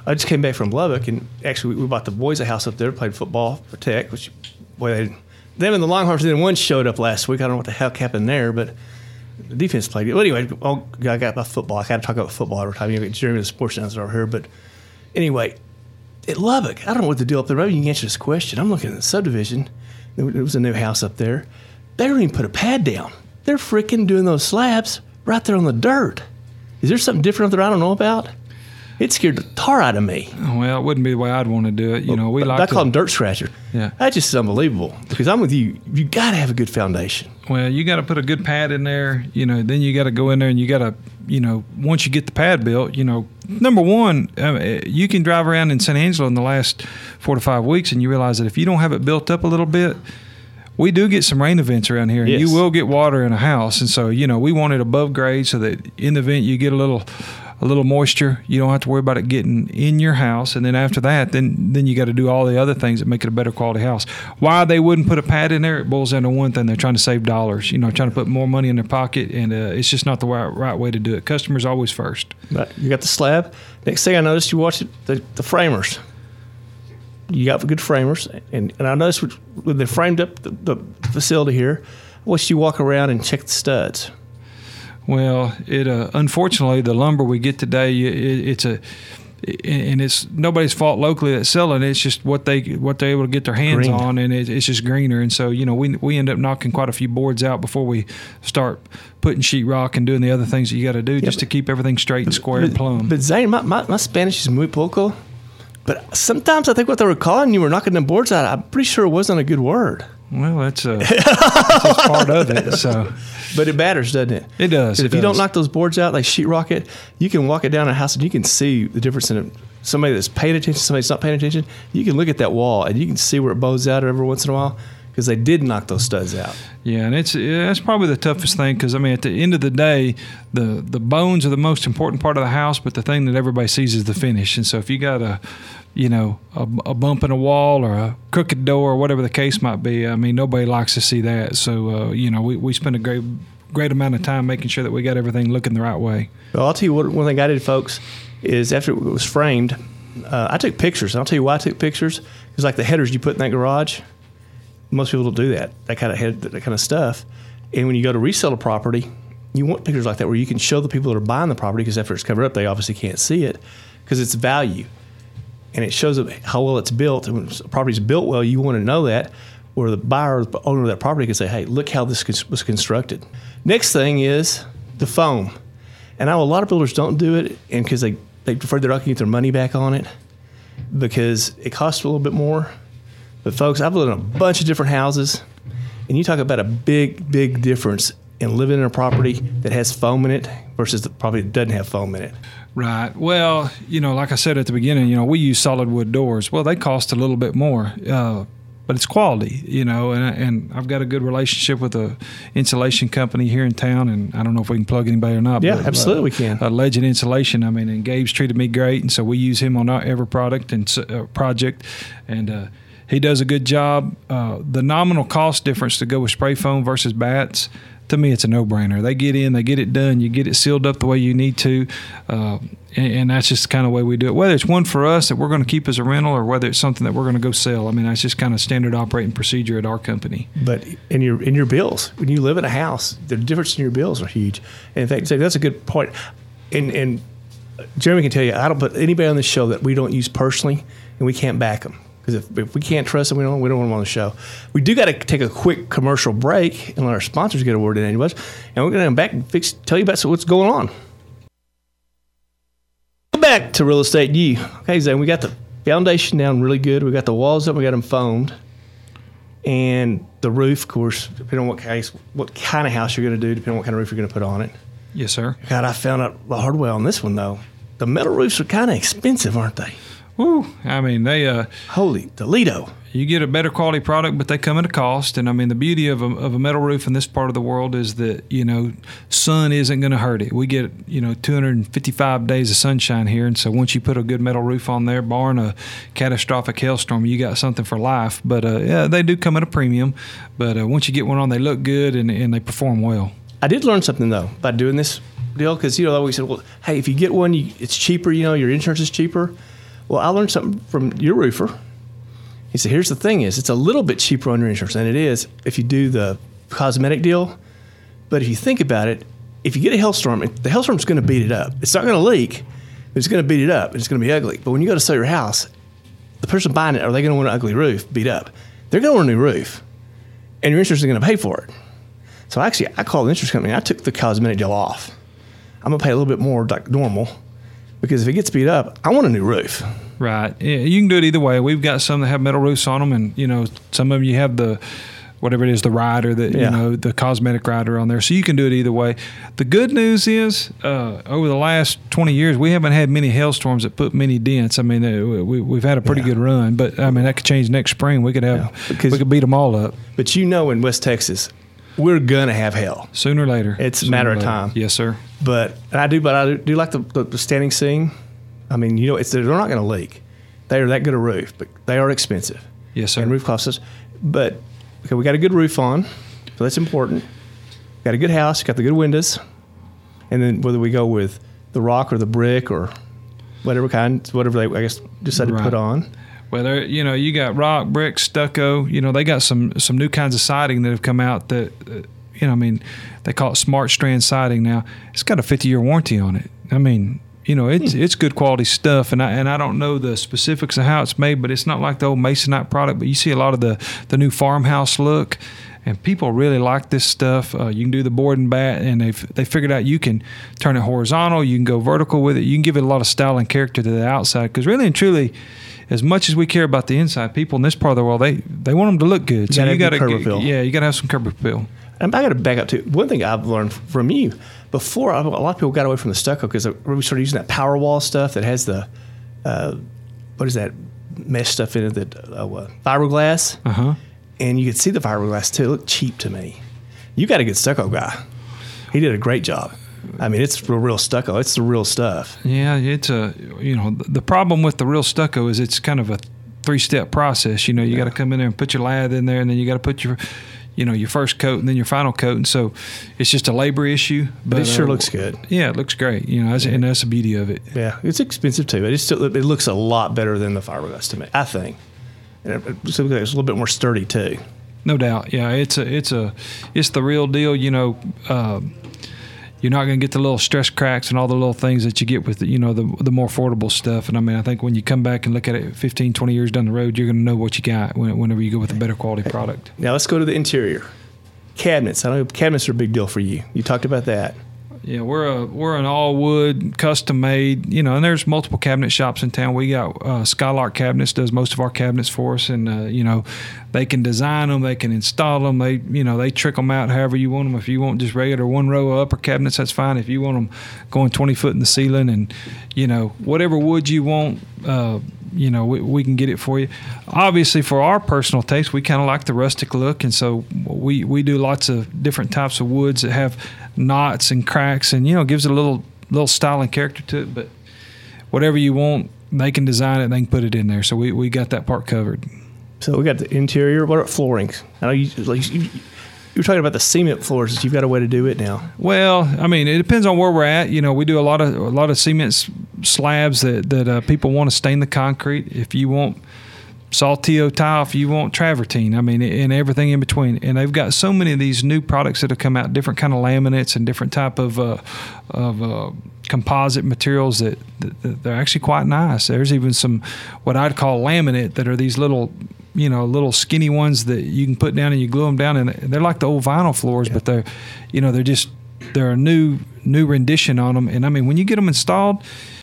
I just came back from Lubbock, and actually we bought the boys a house up there, played football for Tech, which, boy, them and the Longhorns, then one showed up last week. I don't know what the heck happened there, but the defense played good. Well, anyway, I got about football. I got to talk about football every time. You know, Jeremy, the sports announcer over here. But anyway, at Lubbock, I don't know what the deal up there. Maybe you can answer this question. I'm looking at the subdivision. There was a new house up there. They don't even put a pad down. They're freaking doing those slabs right there on the dirt. Is there something different up there I don't know about? It scared the tar out of me. Well, it wouldn't be the way I'd want to do it. You know, we like I call them dirt scratcher. Yeah. That's just unbelievable because I'm with you. You got to have a good foundation. Well, you got to put a good pad in there. You know, then you got to go in there and you got to, you know, once you get the pad built, you know, number one, you can drive around in San Angelo in the last 4 to 5 weeks and you realize that if you don't have it built up a little bit, we do get some rain events around here, and yes. you will get water in a house. And so, you know, we want it above grade so that in the event you get a little moisture, you don't have to worry about it getting in your house. And then after that, then you got to do all the other things that make it a better quality house. Why they wouldn't put a pad in there, it boils down to one thing. They're trying to save dollars, you know, trying to put more money in their pocket, and it's just not the right way to do it. Customers always first. Right. You got the slab. Next thing I noticed, you watched the framers. You got good framers, and I noticed when they framed up the facility here, I watched you walk around and check the studs. Well, unfortunately the lumber we get today, it's nobody's fault locally that's selling it. It's just what they're able to get their hands Green. on, and it's just greener. And so, you know, we end up knocking quite a few boards out before we start putting sheetrock and doing the other things that you got to do just to keep everything straight and square and plumb. But Zane, my Spanish is muy poco. But sometimes I think what they were calling you were knocking them boards out. I'm pretty sure it wasn't a good word. Well, that's just part of it. So, but it matters, doesn't it? It does. If you don't knock those boards out, like sheetrock it, you can walk it down a house and you can see the difference in somebody that's paying attention, somebody that's not paying attention. You can look at that wall and you can see where it bows out every once in a while because they did knock those studs out. Yeah, and that's probably the toughest thing because, I mean, at the end of the day, the bones are the most important part of the house, but the thing that everybody sees is the finish. And so if you got a bump in a wall or a crooked door or whatever the case might be, I mean, nobody likes to see that. So, you know, we spend a great amount of time making sure that we got everything looking the right way. Well, I'll tell you one thing I did, folks, is after it was framed, I took pictures. And I'll tell you why I took pictures. It's like the headers you put in that garage. Most people don't do that kind of stuff. And when you go to resell a property, you want pictures like that where you can show the people that are buying the property, because after it's covered up, they obviously can't see it because it's value. And it shows how well it's built. And when a property's built well, you want to know that, where the buyer or the owner of that property can say, hey, look how this was constructed. Next thing is the foam. And I know a lot of builders don't do it, and because they prefer they're not going to get their money back on it because it costs a little bit more. But folks, I've lived in a bunch of different houses, and you talk about a big, big difference in living in a property that has foam in it versus the property that doesn't have foam in it. Right. Well, you know, like I said at the beginning, you know, we use solid wood doors. Well, they cost a little bit more, but it's quality, you know, and I've got a good relationship with a insulation company here in town, and I don't know if we can plug anybody or not. Yeah, but, absolutely we can. Legend Insulation. I mean, and Gabe's treated me great, and so we use him on every product and project, and he does a good job. The nominal cost difference to go with spray foam versus bats, to me, it's a no-brainer. They get in, they get it done, you get it sealed up the way you need to, and that's just the kind of way we do it. Whether it's one for us that we're going to keep as a rental or whether it's something that we're going to go sell, I mean, that's just kind of standard operating procedure at our company. But in your bills, when you live in a house, the difference in your bills are huge. And in fact, that's a good point. And Jeremy can tell you, I don't put anybody on this show that we don't use personally, and we can't back them. Because if we can't trust them, we don't want them on the show. We do got to take a quick commercial break and let our sponsors get a word in anyways. And we're going to come back and tell you about what's going on. Back to Real Estate U. Okay, Zane, we got the foundation down really good. We got the walls up. We got them foamed. And the roof, of course, depending on what kind of house you're going to do, depending on what kind of roof you're going to put on it. Yes, sir. God, I found out the hard way on this one, though. The metal roofs are kind of expensive, aren't they? Woo! I mean, they holy Toledo. You get a better quality product, but they come at a cost. And I mean, the beauty of a metal roof in this part of the world is that, you know, sun isn't going to hurt it. We get, you know, 255 days of sunshine here, and so once you put a good metal roof on there, barring a catastrophic hailstorm, you got something for life. But yeah, they do come at a premium. But once you get one on, they look good and they perform well. I did learn something though by doing this deal, because you know, we said, well, hey, if you get one, it's cheaper. You know, your insurance is cheaper. Well, I learned something from your roofer. He said, here's the thing is, it's a little bit cheaper on your insurance than it is if you do the cosmetic deal. But if you think about it, if you get a hailstorm, the hailstorm's going to beat it up. It's not going to leak, but it's going to beat it up. It's going to be ugly. But when you go to sell your house, the person buying it, are they going to want an ugly roof beat up? They're going to want a new roof, and your insurance is going to pay for it. So actually, I called the insurance company, and I took the cosmetic deal off. I'm going to pay a little bit more like normal, because if it gets beat up, I want a new roof. Right. Yeah, you can do it either way. We've got some that have metal roofs on them, and, some of them you have the, whatever it is, the rider, the cosmetic rider on there. So you can do it either way. The good news is, over the last 20 years, we haven't had many hailstorms that put many dents. I mean, we've had a pretty good run, but I mean, that could change next spring. We could beat them all up. But in West Texas, we're going to have hail. Sooner or later. It's a matter of time. Yes, sir. But I do like the standing seam. I mean, they're not going to leak. They are that good a roof, but they are expensive. Yes, sir. And roof costs us. But okay, we got a good roof on, so that's important. Got a good house, got the good windows, and then whether we go with the rock or the brick or whatever they decide to put on. Well, you got rock, brick, stucco. They got some new kinds of siding that have come out that, they call it Smart Strand siding now. It's got a 50-year warranty on it. I mean, it's good quality stuff, and I don't know the specifics of how it's made, but it's not like the old Masonite product. But you see a lot of the new farmhouse look, and people really like this stuff. You can do the board and bat, and they figured out you can turn it horizontal, you can go vertical with it, you can give it a lot of style and character to the outside. Because really and truly, as much as we care about the inside, people in this part of the world they want them to look good. So you got to have some curb appeal. And I got to back up too. One thing I've learned from you before, a lot of people got away from the stucco because we started using that power wall stuff that has the what is that mesh stuff in it, that fiberglass. And you could see the fiberglass too. It looked cheap to me. You got a good stucco guy. He did a great job. I mean, it's real stucco. It's the real stuff. Yeah, it's the problem with the real stucco is it's kind of a 3-step process. You got to come in there and put your lathe in there, and then you got to put your first coat and then your final coat, and so it's just a labor issue. But it sure looks good. Yeah, it looks great. And that's the beauty of it. Yeah, it's expensive too, but it looks a lot better than the fiberglass to me, I think. And it's a little bit more sturdy too. No doubt. Yeah, it's the real deal. You're not going to get the little stress cracks and all the little things that you get with the more affordable stuff. And I mean, I think when you come back and look at it 15, 20 years down the road, you're going to know what you got whenever you go with a better quality product. Now let's go to the interior. Cabinets. I know cabinets are a big deal for you. You talked about that. Yeah, we're an all wood, custom made, and there's multiple cabinet shops in town. We got Skylark Cabinets does most of our cabinets for us, and they can design them, they can install them, they trick them out however you want them. If you want just regular one row upper cabinets, that's fine. If you want them going 20 foot in the ceiling, and whatever wood you want, we can get it for you. Obviously, for our personal taste, we kind of like the rustic look, and so we do lots of different types of woods that have knots and cracks, and gives it a little style and character to it. But whatever you want, they can design it, they can put it in there. So we got that part covered. So we got the interior. What about flooring? I know you were talking about the cement floors. You've got a way to do it now. Well, I mean, it depends on where we're at. We do a lot of cement slabs that people want to stain the concrete. If you want Saltillo tile, if you want travertine, I mean, and everything in between. And they've got so many of these new products that have come out, different kind of laminates and different type of composite materials that they're actually quite nice. There's even some what I'd call laminate that are these little skinny ones that you can put down and you glue them down, and they're like the old vinyl floors, but they're a new rendition on them. And I mean, when you get them installed,